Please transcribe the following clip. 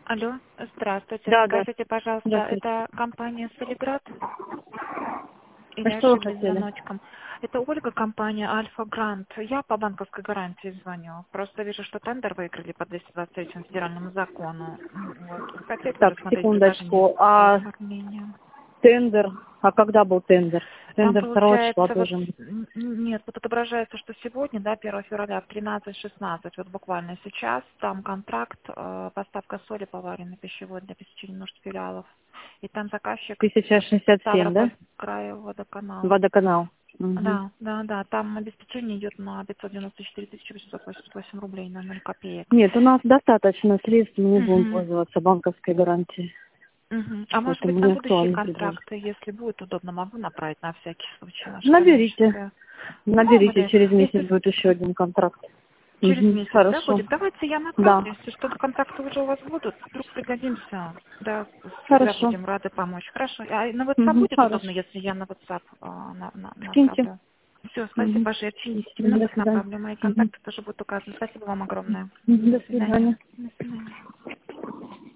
Алло, здравствуйте. Да, да. Скажите, пожалуйста, Здравствуйте. это компания «Солиград» или А что вы ошиблись хотели? звоночком? Это Ольга, компания «Альфа Грант». Я по банковской гарантии звоню. Просто вижу, что тендер выиграли по 223 федеральному закону. Вот. Хотите Так, рассмотреть предложение секундочку. по А оформлению? тендер? А когда был тендер? Там Тендер 2 числа получается, вот, должен быть. нет, вот отображается, что сегодня, да, 1 февраля в 13:16, вот буквально сейчас, там контракт, поставка соли поваренной пищевой для обеспечения нужд филиалов. И там заказчик 1067, да? Ставрополь, край водоканал. Водоканал. Угу. Да, там обеспечение идет на 594 888 рублей на 0 копеек. Нет, у нас достаточно средств, мы не будем Мгм. пользоваться банковской гарантией. А может быть, Поэтому на не будущие актуально предложить. контракты, если будет удобно, могу направить на всякий случай наше Наберите. коммерческое. Мало Наберите, ли, через месяц если будет еще один контракт. через Угу. месяц, да, Хорошо. будет? Давайте я Да. направлю, если что-то контракты уже у вас будут, вдруг пригодимся, да, всегда Хорошо. будем рады помочь. Хорошо. А на WhatsApp Угу. будет удобно, Хорошо. если я на WhatsApp Скиньте. направлю? Все, спасибо Угу. большое. В течение 7 минут До их свидания. направлю. Мои Угу. контакты тоже будут указаны. Спасибо вам огромное. До До свидания. свидания. До свидания.